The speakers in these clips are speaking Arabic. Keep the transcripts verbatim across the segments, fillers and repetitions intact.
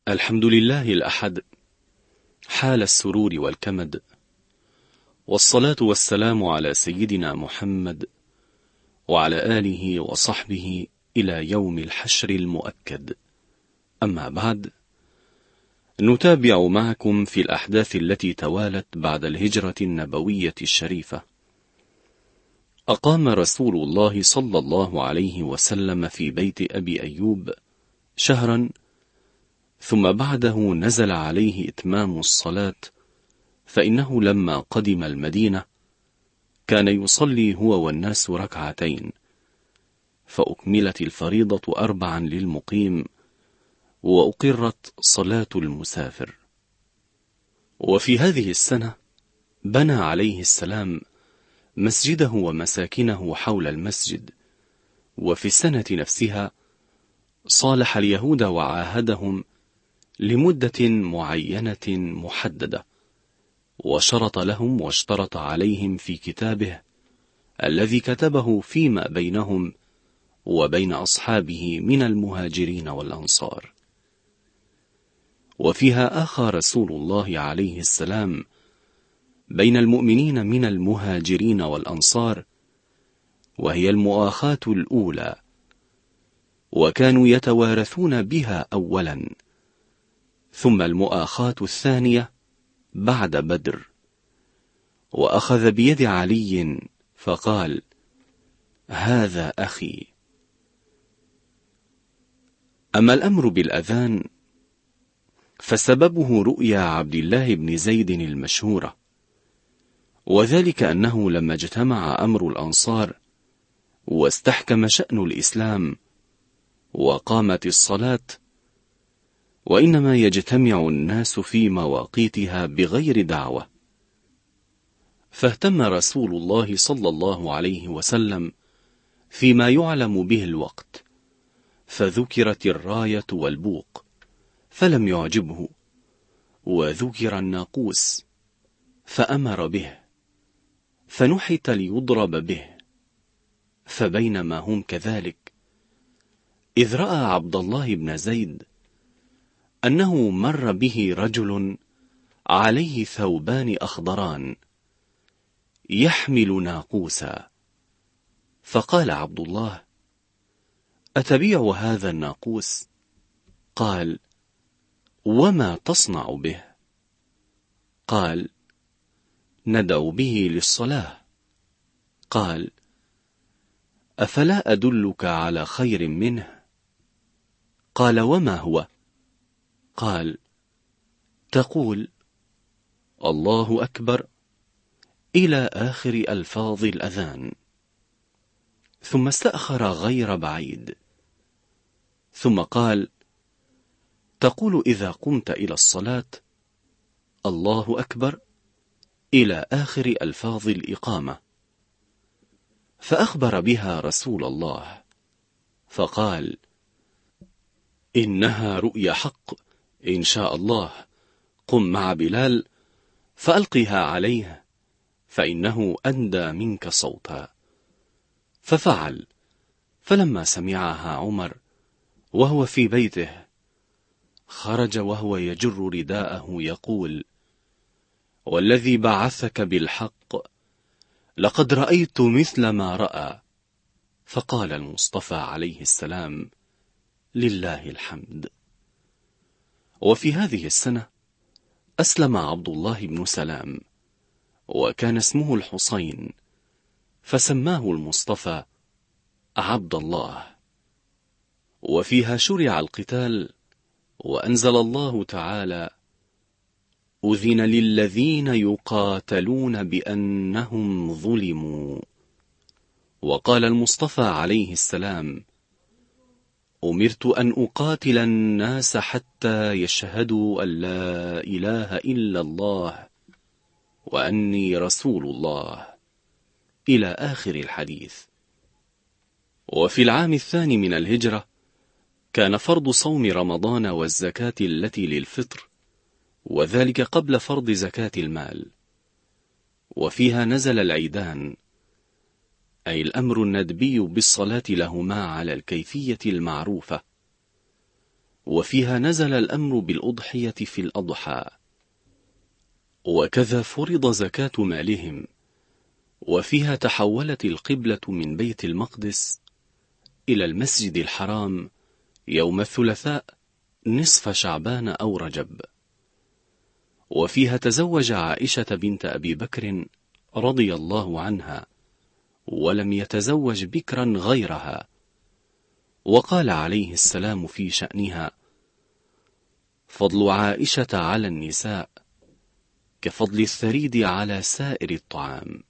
الحمد لله الأحد، حال السرور والكمد، والصلاة والسلام على سيدنا محمد وعلى آله وصحبه إلى يوم الحشر المؤكد. أما بعد، نتابع معكم في الأحداث التي توالت بعد الهجرة النبوية الشريفة. أقام رسول الله صلى الله عليه وسلم في بيت أبي أيوب شهرا، ثم بعده نزل عليه إتمام الصلاة، فإنه لما قدم المدينة كان يصلي هو والناس ركعتين، فأكملت الفريضة أربعا للمقيم، وأقرت صلاة المسافر. وفي هذه السنة بنى عليه السلام مسجده ومساكنه حول المسجد، وفي السنة نفسها صالح اليهود وعاهدهم لمدة معينة محددة، وشرط لهم واشترط عليهم في كتابه الذي كتبه فيما بينهم وبين أصحابه من المهاجرين والأنصار. وفيها آخى رسول الله عليه السلام بين المؤمنين من المهاجرين والأنصار، وهي المؤاخاة الأولى، وكانوا يتوارثون بها أولا، ثم المؤاخاة الثانية بعد بدر. وأخذ بيد علي فقال: هذا أخي. أما الأمر بالأذان فسببه رؤيا عبد الله بن زيد المشهورة، وذلك أنه لما اجتمع أمر الأنصار واستحكم شأن الإسلام وقامت الصلاة، وإنما يجتمع الناس في مواقيتها بغير دعوة، فاهتم رسول الله صلى الله عليه وسلم فيما يعلم به الوقت، فذكرت الراية والبوق فلم يعجبه، وذكر الناقوس فأمر به، فنحت ليضرب به. فبينما هم كذلك إذ رأى عبد الله بن زيد أنه مر به رجل عليه ثوبان أخضران يحمل ناقوسا، فقال عبد الله: أتبيع هذا الناقوس؟ قال: وما تصنع به؟ قال: ندعو به للصلاة. قال: أفلا أدلك على خير منه؟ قال: وما هو؟ قال: تقول الله أكبر إلى آخر ألفاظ الأذان، ثم استأخر غير بعيد، ثم قال: تقول إذا قمت إلى الصلاة الله أكبر إلى آخر ألفاظ الإقامة. فأخبر بها رسول الله، فقال: إنها رؤيا حق، إن شاء الله قم مع بلال فألقها عليه، فإنه أندى منك صوتا. ففعل، فلما سمعها عمر وهو في بيته خرج وهو يجر رداءه يقول: والذي بعثك بالحق لقد رأيت مثل ما رأى. فقال المصطفى عليه السلام: لله الحمد. وفي هذه السنة أسلم عبد الله بن سلام، وكان اسمه الحسين، فسماه المصطفى عبد الله. وفيها شرع القتال، وأنزل الله تعالى: أذن للذين يقاتلون بأنهم ظلموا. وقال المصطفى عليه السلام: أمرت أن أقاتل الناس حتى يشهدوا أن لا إله إلا الله وأني رسول الله، إلى آخر الحديث. وفي العام الثاني من الهجرة كان فرض صوم رمضان والزكاة التي للفطر، وذلك قبل فرض زكاة المال. وفيها نزل العيدان، أي الأمر الندبي بالصلاة لهما على الكيفية المعروفة. وفيها نزل الأمر بالأضحية في الأضحى، وكذا فرض زكاة مالهم. وفيها تحولت القبلة من بيت المقدس إلى المسجد الحرام يوم الثلاثاء نصف شعبان أو رجب. وفيها تزوج عائشة بنت أبي بكر رضي الله عنها، ولم يتزوج بكرا غيرها. وقال عليه السلام في شأنها: فضل عائشة على النساء كفضل الثريد على سائر الطعام،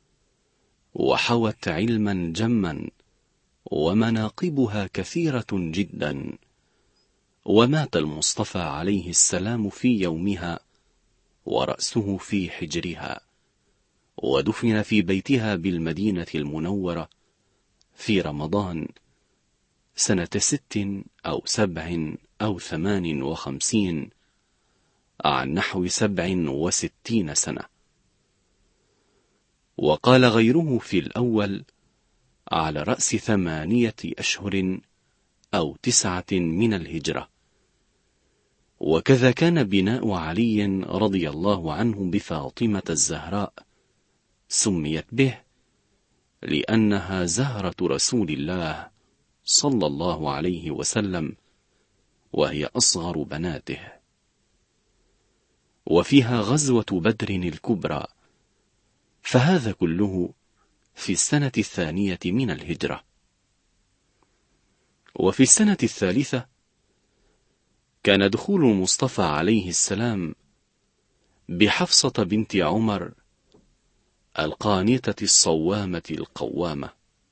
وحوت علما جما، ومناقبها كثيرة جدا. ومات المصطفى عليه السلام في يومها ورأسه في حجرها، ودفن في بيتها بالمدينة المنورة في رمضان سنة ست أو سبع أو ثمان وخمسين عن نحو سبع وستين سنة. وقال غيره في الأول على رأس ثمانية أشهر أو تسعة من الهجرة. وكذا كان بناء علي رضي الله عنه بفاطمة الزهراء، سميت به لأنها زهرة رسول الله صلى الله عليه وسلم، وهي أصغر بناته. وفيها غزوة بدر الكبرى، فهذا كله في السنة الثانية من الهجرة. وفي السنة الثالثة كان دخول المصطفى عليه السلام بحفصة بنت عمر القانتة الصوامة القوامة.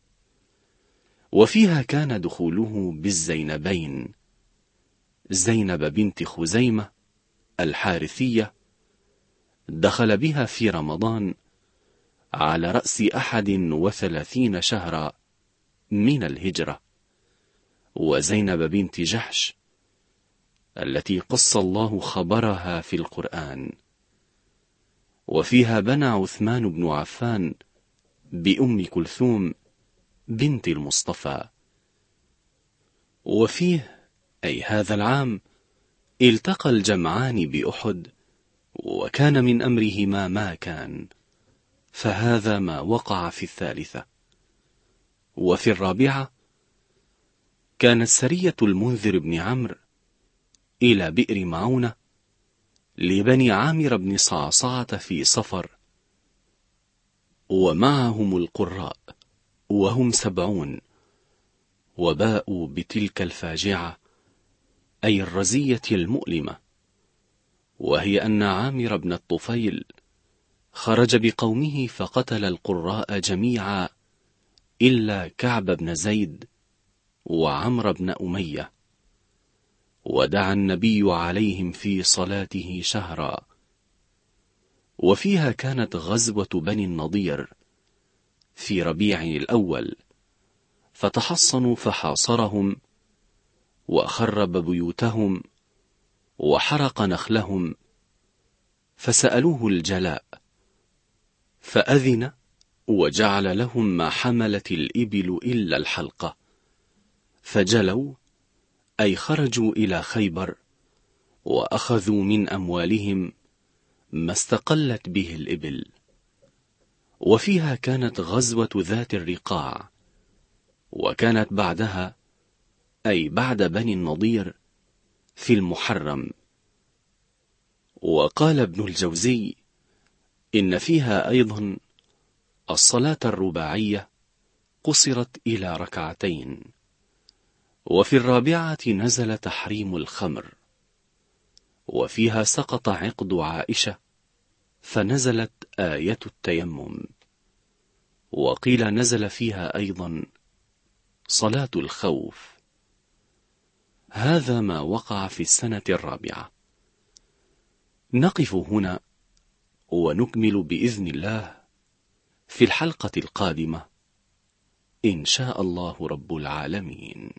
وفيها كان دخوله بالزينبين، زينب بنت خزيمة الحارثية، دخل بها في رمضان على رأس أحد وثلاثين شهرا من الهجرة. وزينب بنت جحش التي قص الله خبرها في القرآن. وفيها بنى عثمان بن عفان بأم كلثوم بنت المصطفى. وفيه أي هذا العام التقى الجمعان بأحد، وكان من أمرهما ما كان، فهذا ما وقع في الثالثة. وفي الرابعة كانت سرية المنذر بن عمرو إلى بئر معونة لبني عامر بن صعصعة في صفر، ومعهم القراء وهم سبعون، وباءوا بتلك الفاجعة أي الرزية المؤلمة، وهي أن عامر بن الطفيل خرج بقومه فقتل القراء جميعا إلا كعب بن زيد وعمر بن أمية. ودعا النبي عليهم في صلاته شهرا. وفيها كانت غزوة بني النضير في ربيع الأول، فتحصنوا فحاصرهم، وخرب بيوتهم، وحرق نخلهم، فسألوه الجلاء، فأذن وجعل لهم ما حملت الإبل إلا الحلقة، فجلوا أي خرجوا إلى خيبر، وأخذوا من أموالهم ما استقلت به الإبل. وفيها كانت غزوة ذات الرقاع، وكانت بعدها أي بعد بني النضير في المحرم. وقال ابن الجوزي إن فيها أيضا الصلاة الرباعية قصرت إلى ركعتين. وفي الرابعة نزل تحريم الخمر. وفيها سقط عقد عائشة فنزلت آية التيمم. وقيل نزل فيها أيضا صلاة الخوف. هذا ما وقع في السنة الرابعة. نقف هنا ونكمل بإذن الله في الحلقة القادمة إن شاء الله رب العالمين.